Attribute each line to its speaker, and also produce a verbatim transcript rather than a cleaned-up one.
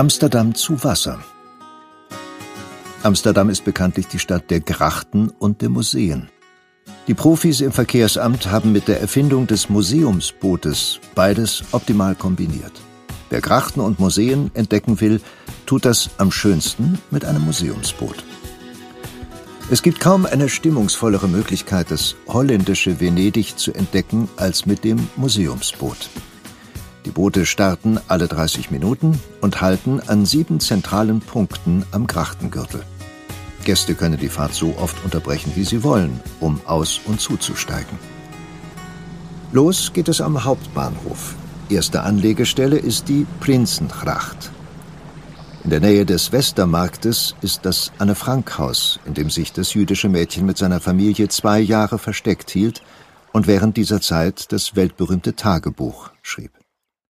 Speaker 1: Amsterdam zu Wasser. Amsterdam ist bekanntlich die Stadt der Grachten und der Museen. Die Profis im Verkehrsamt haben mit der Erfindung des Museumsbootes beides optimal kombiniert. Wer Grachten und Museen entdecken will, tut das am schönsten mit einem Museumsboot. Es gibt kaum eine stimmungsvollere Möglichkeit, das holländische Venedig zu entdecken, als mit dem Museumsboot. Die Boote starten alle dreißig Minuten und halten an sieben zentralen Punkten am Grachtengürtel. Gäste können die Fahrt so oft unterbrechen, wie sie wollen, um aus- und zuzusteigen. Los geht es am Hauptbahnhof. Erste Anlegestelle ist die Prinsengracht. In der Nähe des Westermarktes ist das Anne-Frank-Haus, in dem sich das jüdische Mädchen mit seiner Familie zwei Jahre versteckt hielt und während dieser Zeit das weltberühmte Tagebuch schrieb.